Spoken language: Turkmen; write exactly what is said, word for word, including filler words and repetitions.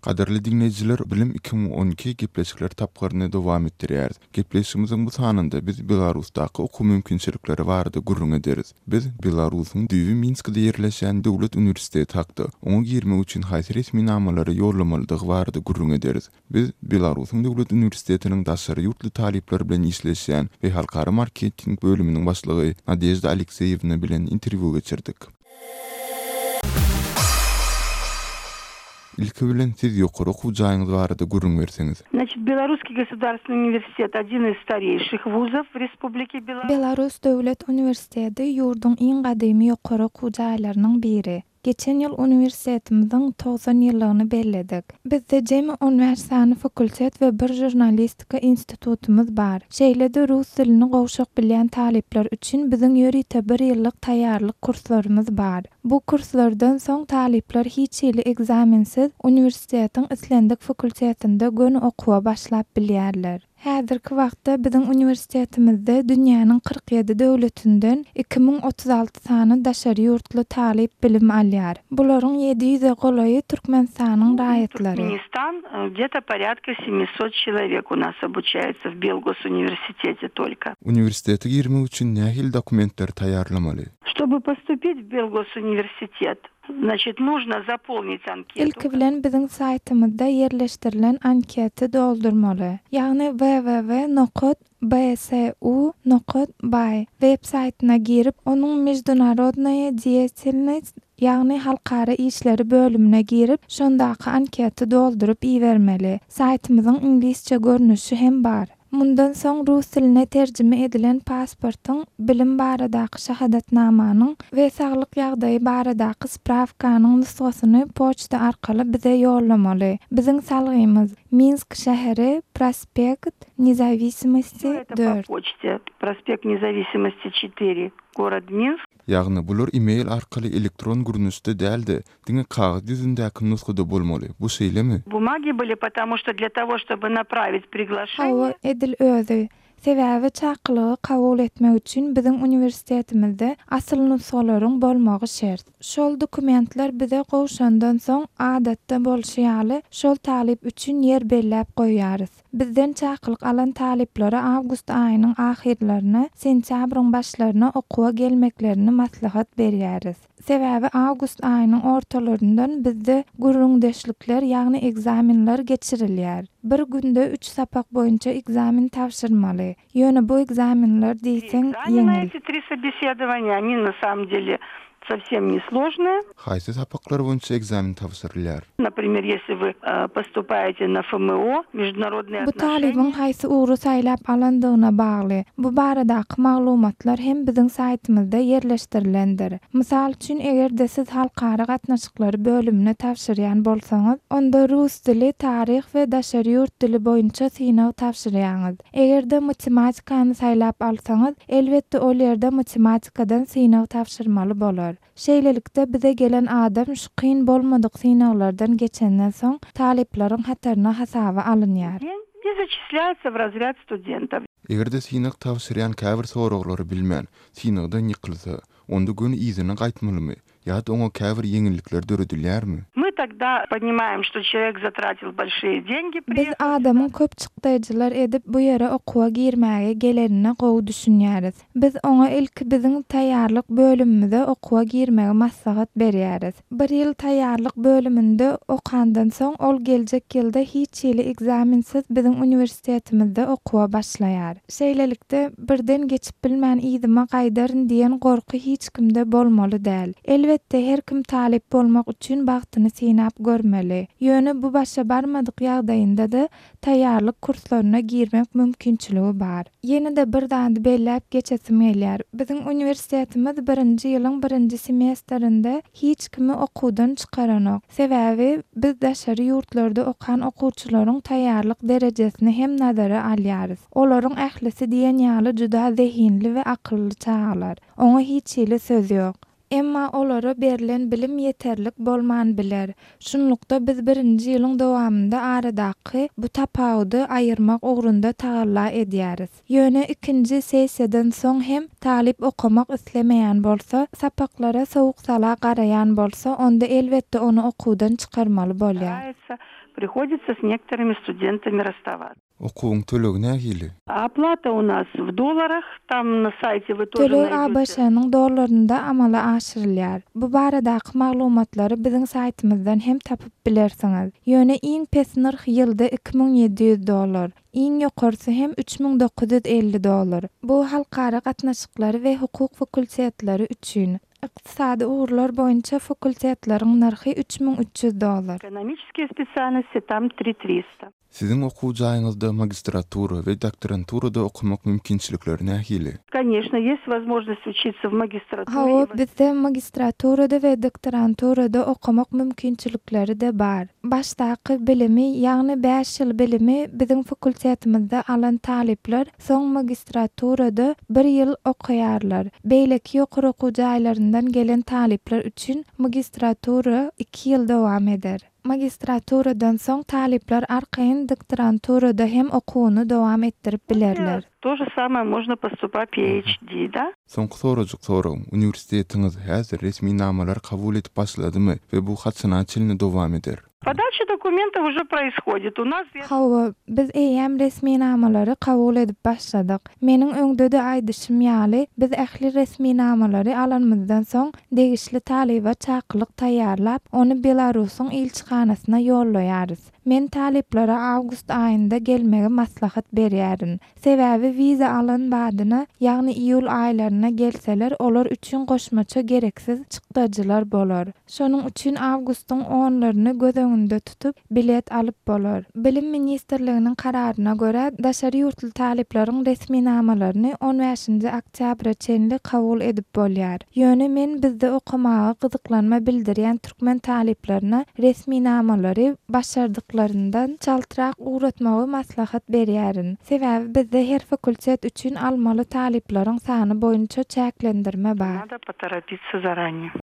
Qadarly dinleyijiler, bilim iki bin on iki gepleşikler tapgarny dowam etdirýär. Gepleşigimiziň bu sanynda biz Belarusdaky oku mümkinçilikleri barada gurrun ederiz. Biz Belarusyň düýbi Minskde ýerleşen döwlet uniwersiteti hakda oňa girmek üçin haýsy resmi namalary ýolamalydygy barada gurrun ederiz. Biz Belarusyň döwlet uniwersitetiniň daşary ýurtly talipler bilen işleşýän we halkara marketing bölüminiň başlygy Nadezhda Alekseyevna bilen interwýu geçirdik. İlki bilen siz ýokary okuw jaýyňyz barada gurrun berseňiz. Значит, Белорусский государственный университет один из старейших вузов в Республике Беларусь. Belarus döwlet uniwersiteti ýurduň iň gadymy ýokary okuw jaýlarynyň biri. Geçen ýyl uniwersitetimiziň togsan ýyllygyny belledik. Bizde jemy on beş sany fakultet we bir jurnalistika institutumuz bar. Şeýle-de rus dilini gowşak bilýän talipler üçin biziň ýörite bir ýyllyk taýýarlyk kurslarymyz bar. Bu kurslardan soň talipler hiç ýyly egzaminsiz uniwersitetiň islendik fakultetinde göni okuwa başlap bilýärler. Häzirki wagtda biziň uniwersitetimizde dünýäniň kırk ýedi döwletinden iki bin otuz alty sany daşary ýurtly talip bilim alýar. Bularyň ýedi ýüze golaýy Türkmenistanyň raýatlary. Туркменистан где-то порядка семьсот человек у нас обучается в Белгос университете только. Uniwersitete girmek üçin nähil dokumentler taýýarlamaly? Чтобы поступить в Белгос университет, значит, нужно заполнить анкету. İlki bilen biziň saytymyzda ýerleşdirilen ankety doldurmaly. Ýagny w w w nokta b s u nokta b y web saytyna girip onuň международная деятельность ýagny halkara işleri bölümine girip şondaky ankety doldurup iýermeli. Saytymyzyň ingilisçe görnüşi hem bar. Mundan soň rus diline terjime edilen pasportyň, bilim baradaky şahadatnamanyň we saglyk ýagdaýy baradaky spravkanyň nusgasyny poçta arkaly bize ýollamaly. Biziň salgymyz Minsk şäheri, prospekt Независимости dört. Почте, проспект Независимости четыре, город Минск. Ýagny bular e-mail arkaly elektron görnüşde däldi, diňe kagaz ýüzündäki nusgada bolmaly. Bu şeýlemi? Bумаги были, потому что для того, чтобы направить приглашение. Hawa edil özü. Sebäbi çaqlygy kabul etmek üçin biziň uniwersitetimizde asyl nusgalaryň bolmagy şert. Şol dokumentler bize gowşandan soň adatda bolşýaly şol talip üçin ýer belläp goýýarys. Bizden çaqlyk alan taliplere awgust aýynyň ahirlerine, sentýabryň başlaryna okuwa gelmeklerini maslahat berýäris. Sebäbi awgust aýynyň ortalaryndan bizde gurrundeşlikler, ýagny egzaminler geçirilýär. Bir günde üç sapak boýunça egzamin tapşyrmaly. Ýöne bu egzaminler diýseň ýeňil. Эти три собеседования, они на самом деле совсем несложные. Haýsy sapaklar boýunça egzamin tapşyrylýar? Например, если вы э, поступаете на эф эм о, международные Bu отношения. talibiň haýsy ugry saýlap alandygyna bagly. Bu baradaky maglumatlar hem biziň saytymyzda ýerleşdirilendir. Mysal üçin, eger-de siz halkara gatnaşyklary bölümine tapşyrýan bolsaňyz, onda rus dili, tarih we daşary ýurt dili boýunça synaw tapşyrýaňyz. Eger-de matematikany saýlap alsaňyz, elbetde ol ýerde matematikadan synaw tapşyrmaly bolar. Şeýlelikde bize gelen adam şu kyn bolmadyk synawlardan geçenden soň talipleriň hatyryna hasaba alınýar. И зачисляется в разряд студентов. Egerde synak tapşyrýan käbir soraglary bilmän, synagdan ýykylsa, onda göni izine gaýtmalymy? Ýa-da oňa käbir ýeňillikler döredilýärmi? Мы тогда понимаем, что человек затратил большие деньги. Biz adamın köp çykdyjylar edip bu ýere okuwa girmäge gelenine gowy düşünýäris. Biz oňa ilk biziň taýýarlyk bölümimize okuwa girmäge maslahat berýäris. Bir ýyl taýýarlyk bölüminde okandan soň ol geljek ýylda hiç ýyly egzaminsiz biziň uniwersitetimizde okuwa başlaýar. Şeýlelikde birden geçip bilmän ýygyma gaýdaryn diýen gorky hiç kimde bolmaly däl. Elbetde her kim talip bolmak üçin bagtyny synap görmeli. Ýöne bu başa barmadyk ýagdaýynda da taýýarlyk kurslaryna girmek mümkinçiligi bar. Ýene-de bir dany belläp geçesim gelýär. Biziň uniwersitetimiz birinji ýylyň birinji semestrinde hiç kimi okuwdan çykaranok. Sebäbi biz daşary ýurtlarda okan okuwçylaryň taýýarlyk derejesini hem nazara alýarys. Olaryň ählisi diýen ýaly juda zehinli we akylly çağlar. Oňa hiç ýyly söz ýok. Emma olara berilen bilim yeterlik bolman biler. Şunlukda biz birinji ýylyň dowamında aradaky bu tapawdy aýyrmak ugrunda tagalla edýäris. Ýöne ikinji sessiýadan soň hem talip okumak islemeýän bolsa, sapaklara sowuk sala garaýan bolsa, onda elbetde onu okuwdan çykarmaly bolýar. приходится с некоторыми студентами расставаться. Okuwyň tölegi nähili? Оплата у нас в долларах, там на сайте вы тоже Tölek A B найдете. Ş'nyň dollarynda amala aşyrylýar. Bu baradaky maglumatlary biziň saytymyzdan hem tapyp bilersiňiz. Ýöne iň pes narh ýylda iki min yedi ýüz dollar, iň ýokarsy hem üç min dokuz ýüz elli dollar. Bu halkara gatnaşyklary we hukuk fakultetlary üçin. Iqtisadi uğurlar boýunça fakultetlaryň narhy üç min üç ýüz dollar. Экономические специальности там три тысячи триста. Siziň okuw jaýyňyzda magistratura we doktoranturada okumak mümkinçilikleri nähili? Конечно, есть возможность учиться в магистратуре. Hawa bizde magistraturada we doktoranturada okumak mümkinçilikleri de bar. Başdaky bilimi, ýagny beş ýyl bilimi biziň fakultetimizde alan talipler soň magistraturada bir ýyl okuýarlar. Beýleki ýokary okuw jaýlaryndan gelen talipler üçin magistratura iki ýyl dowam eder. Magistraturadan soň talipler arkaýyn doktoranturada hem okuwyny dowam etdirip bilerler. То же самое можно поступать PhD, да? Soňky sorajyk soraw, uniwersitetiňiz häzir resmi namalar kabul edip başladymy we bu haçyna çylny dowam eder? Подача документов уже происходит. У нас Hawa, biz eýem resmi namalary kabul edip başladyk. Meniň öňde de aýdyşym ýaly, biz ähli resmi namalary alanmyzdan soň degişli taliba çakylyk taýýarlap, ony Belarusyň elçixanasyna ýollaýarys. Men taliplara awgust aýynda gelmege maslahat berýärin. Sebäbi wiza alan badyna, ýagny iýul aýlaryna gelseler, olar üçin goşmaça gereksiz çykdadylar bolar. Şonuň üçin awgustyň onlaryny göz öňünde tutup bilet alyp bolar. Bilim ministrliginiň kararyna görä, daşary ýurtly taliplaryň resmi namalaryny on beşinji oktyabra çenli kabul edip bolýar. Ýöne men bizde okumagy gyzyklanma bildirýän türkmen taliplerine resmi namalary başardyklaryndan çaltyrak uğratmagy maslahat berýärin. Sebäbi bizde her fakultet üçin almaly taliplaryň sany boýunça çäklendirme bar. надо поторопиться заранее.